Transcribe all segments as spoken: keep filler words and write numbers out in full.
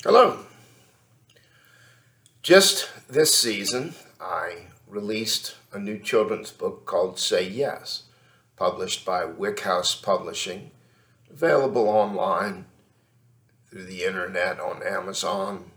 Hello. Just this season, I released a new children's book called Say Yes, published by Wick House Publishing, available online through the internet on Amazon.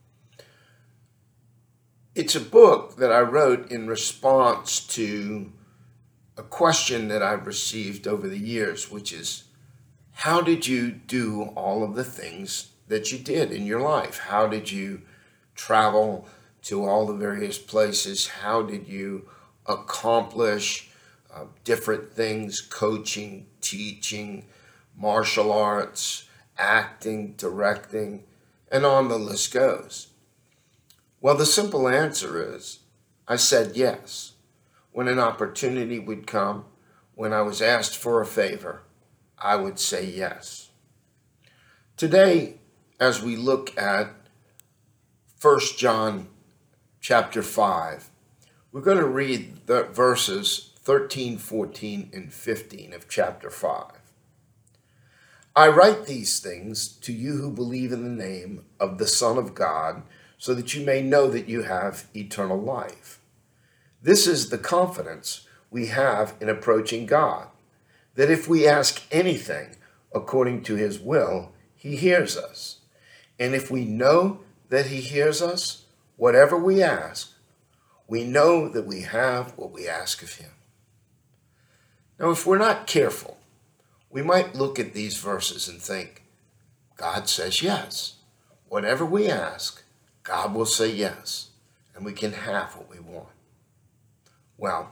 It's a book that I wrote in response to a question that I've received over the years, which is, how did you do all of the things that you did in your life? How did you travel to all the various places? How did you accomplish uh, different things, coaching, teaching, martial arts, acting, directing, and on the list goes? Well, the simple answer is, I said yes. When an opportunity would come, when I was asked for a favor, I would say yes. Today, as we look at First John chapter five, we're going to read the verses thirteen, fourteen, and fifteen of chapter five. I write these things to you who believe in the name of the Son of God, so that you may know that you have eternal life. This is the confidence we have in approaching God, that if we ask anything according to his will, he hears us. And if we know that he hears us, whatever we ask, we know that we have what we ask of him. Now, if we're not careful, we might look at these verses and think, God says yes. Whatever we ask, God will say yes, and we can have what we want. Well,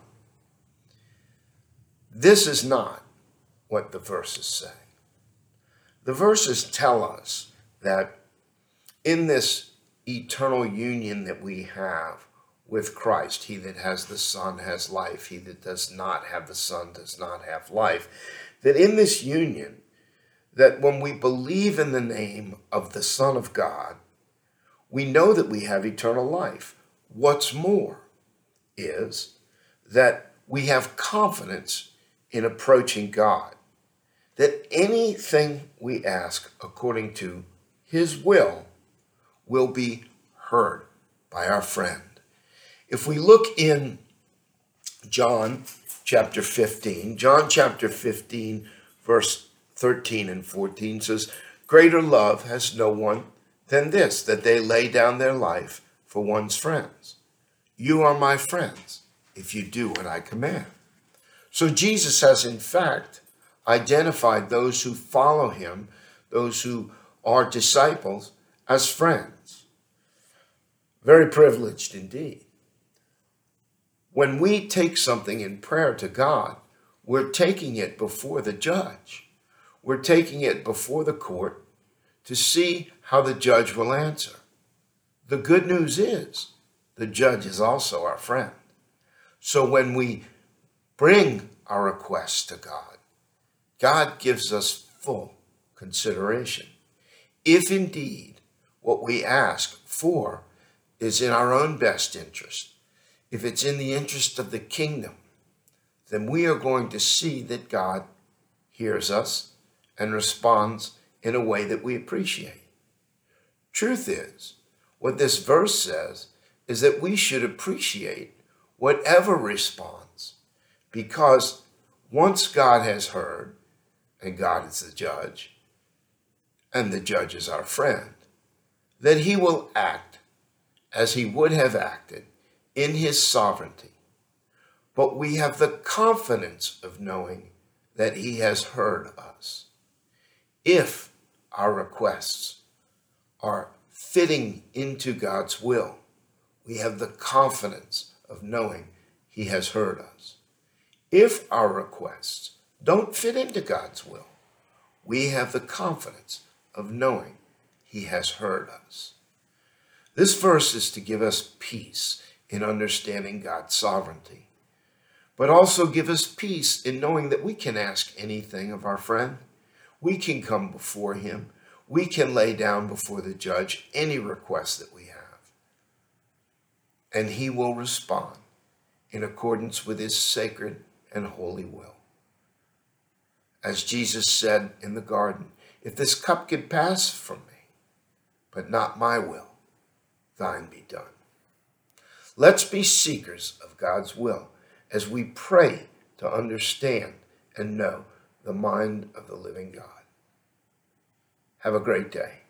this is not what the verses say. The verses tell us that in this eternal union that we have with Christ, he that has the Son has life, he that does not have the Son does not have life, that in this union, that when we believe in the name of the Son of God, we know that we have eternal life. What's more is that we have confidence in approaching God, that anything we ask according to his will will be heard by our friend. If we look in John chapter fifteen, John chapter fifteen, verse thirteen and fourteen says, greater love has no one than this, that they lay down their life for one's friends. You are my friends if you do what I command. So Jesus has in fact identified those who follow him, those who are disciples, as friends. Very privileged indeed. When we take something in prayer to God, we're taking it before the judge. We're taking it before the court to see how the judge will answer. The good news is the judge is also our friend. So when we bring our requests to God, God gives us full consideration. If indeed what we ask for is in our own best interest, if it's in the interest of the kingdom, then we are going to see that God hears us and responds in a way that we appreciate. Truth is, what this verse says is that we should appreciate whatever responds, because once God has heard, and God is the judge, and the judge is our friend, that he will act as he would have acted in his sovereignty. But we have the confidence of knowing that he has heard us. If our requests are fitting into God's will, we have the confidence of knowing he has heard us. If our requests don't fit into God's will, we have the confidence of knowing he has heard us. This verse is to give us peace in understanding God's sovereignty, but also give us peace in knowing that we can ask anything of our friend. We can come before him. We can lay down before the judge any request that we have, and he will respond in accordance with his sacred and holy will. As Jesus said in the garden, if this cup could pass from me, but not my will, thine be done. Let's be seekers of God's will as we pray to understand and know the mind of the living God. Have a great day.